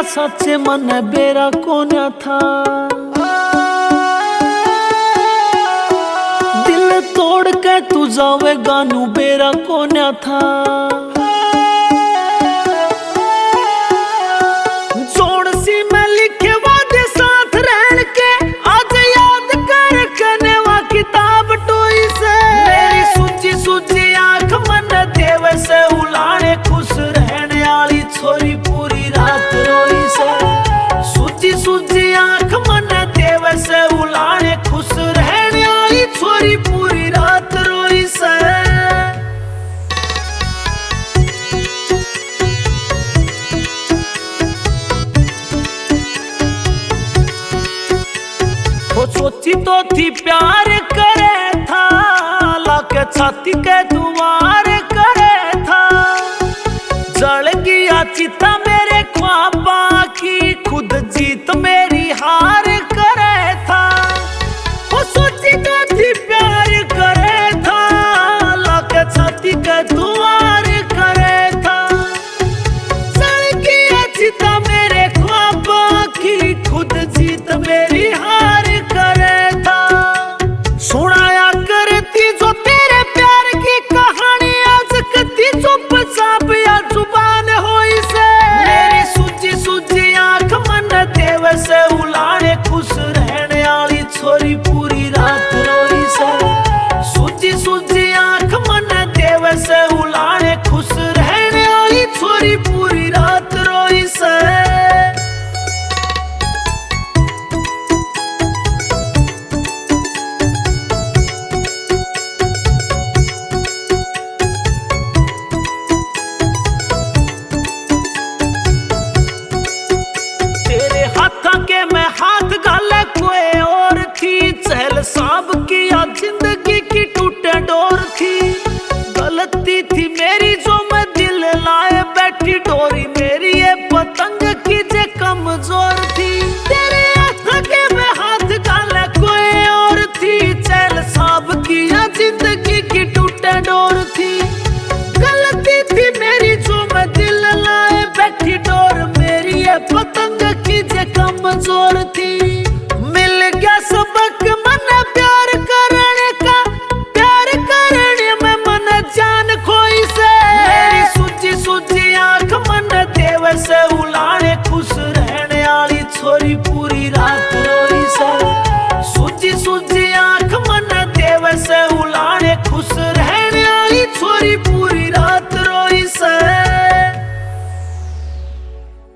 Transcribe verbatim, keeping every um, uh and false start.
सच्चे मन बेरा कोन्या था। दिल तोड़ के तू जावे गानू बेरा कोन्या था। जोड़ सी मैं लिखे वादे साथ रहन के आज याद कर कनेवा किताब टोई से। मेरी सूजी सूजी आंख मन देव से उलाने खुश रहने वाली छोरी पूरी रात रोई से। सूजी सूजी आंख मन देव से उलाने खुश रहने वाली छोरी पूरी रात रोई से। वो सोची तो थी प्यार करे था, लाके छाती के दुआर करे था। जल गया चिता मेरे ख्वाबा